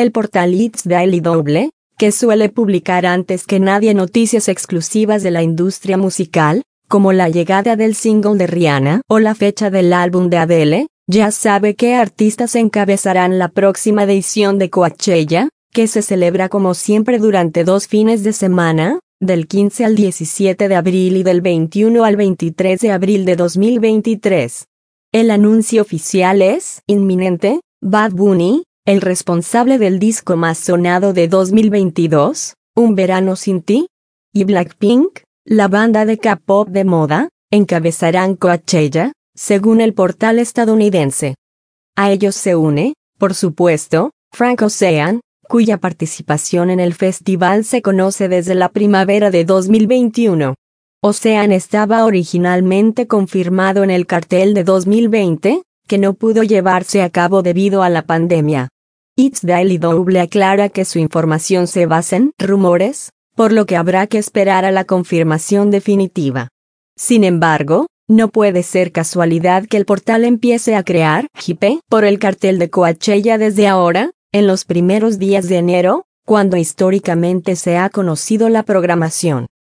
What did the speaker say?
El portal It's Daily Double, que suele publicar antes que nadie noticias exclusivas de la industria musical, como la llegada del single de Rihanna o la fecha del álbum de Adele, ya sabe qué artistas encabezarán la próxima edición de Coachella, que se celebra como siempre durante 2 fines de semana, del 15 al 17 de abril y del 21 al 23 de abril de 2023. El anuncio oficial es inminente. Bad Bunny, el responsable del disco más sonado de 2022, Un Verano Sin Ti, y Blackpink, la banda de K-pop de moda, encabezarán Coachella, según el portal estadounidense. A ellos se une, por supuesto, Frank Ocean, cuya participación en el festival se conoce desde la primavera de 2021. Ocean estaba originalmente confirmado en el cartel de 2020, que no pudo llevarse a cabo debido a la pandemia. It's Daily Double aclara que su información se basa en rumores, por lo que habrá que esperar a la confirmación definitiva. Sin embargo, no puede ser casualidad que el portal empiece a crear hype por el cartel de Coachella desde ahora, en los primeros días de enero, cuando históricamente se ha conocido la programación.